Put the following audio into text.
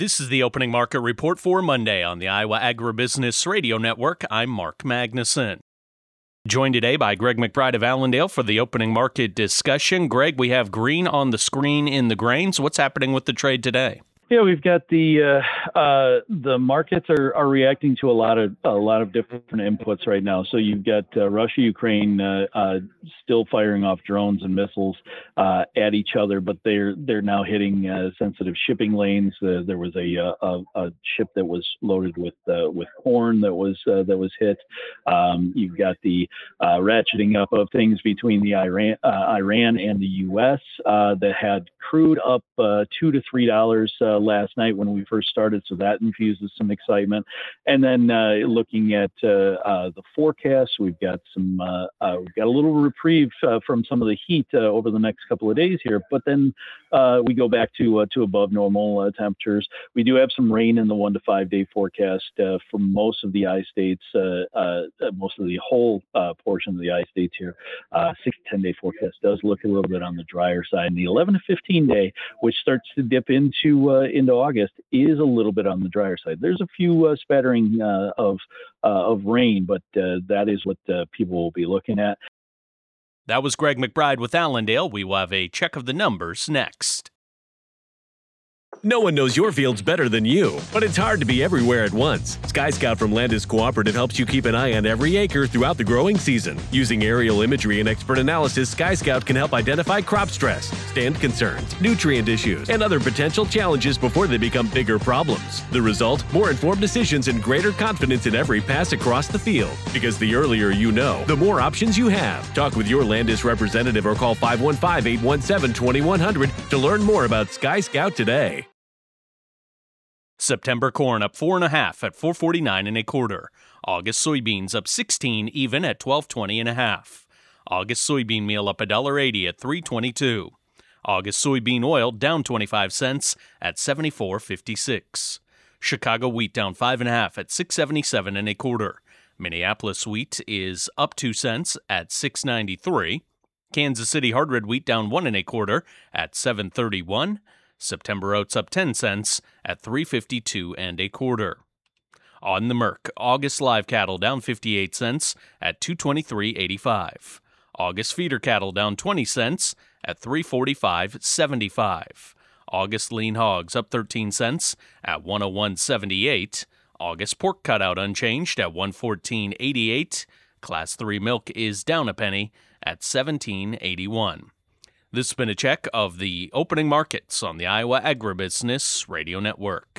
This is the opening market report for Monday on the Iowa Agribusiness Radio Network. I'm Mark Magnuson. Joined today by Greg McBride of Allendale for the opening market discussion. Greg, we have green on the screen in the grains. What's happening with the trade today? Yeah, we've got the markets are reacting to a lot of different inputs right now. So you've got Russia, Ukraine still firing off drones and missiles at each other, but they're now hitting sensitive shipping lanes. There was a ship that was loaded with corn that was hit. You've got the ratcheting up of things between the Iran and the U.S. that had crude up $2 to $3 last night when we first started, so that infuses some excitement. And then looking at the forecast, we've got a little reprieve from some of the heat over the next couple of days here, but then we go back to above normal temperatures. We do have some rain in the 1 to 5 day forecast for most of the I-states, most of the whole portion of the I-states here. 6 to 10 day forecast does look a little bit on the drier side. And the 11 to 15 day, which starts to dip into August, is a little bit on the drier side. There's a few spattering of rain, but that is what people will be looking at. That was Greg McBride with Allendale. We will have a check of the numbers next. No one knows your fields better than you, but it's hard to be everywhere at once. Sky Scout from Landis Cooperative helps you keep an eye on every acre throughout the growing season. Using aerial imagery and expert analysis, Sky Scout can help identify crop stress, stand concerns, nutrient issues, and other potential challenges before they become bigger problems. The result? More informed decisions and greater confidence in every pass across the field. Because the earlier you know, the more options you have. Talk with your Landis representative or call 515-817-2100 to learn more about Sky Scout today. September corn up 4.5 at $4.49 1/4. August soybeans up 16 even at $12.20 1/2. August soybean meal up $1.80 at $3.22. August soybean oil down 25 cents at $74.56. Chicago wheat down 5.5 at $6.77 1/4. Minneapolis wheat is up 2 cents at $6.93. Kansas City hard red wheat down 1 1/4 at $7.31. September oats up 10 cents at $3.52 1/4. On the Merc, August live cattle down 58 cents at $223.85. August feeder cattle down 20 cents at $345.75. August lean hogs up 13 cents at $101.78. August pork cutout unchanged at $114.88. Class 3 milk is down a penny at $17.81. This has been a check of the opening markets on the Iowa Agribusiness Radio Network.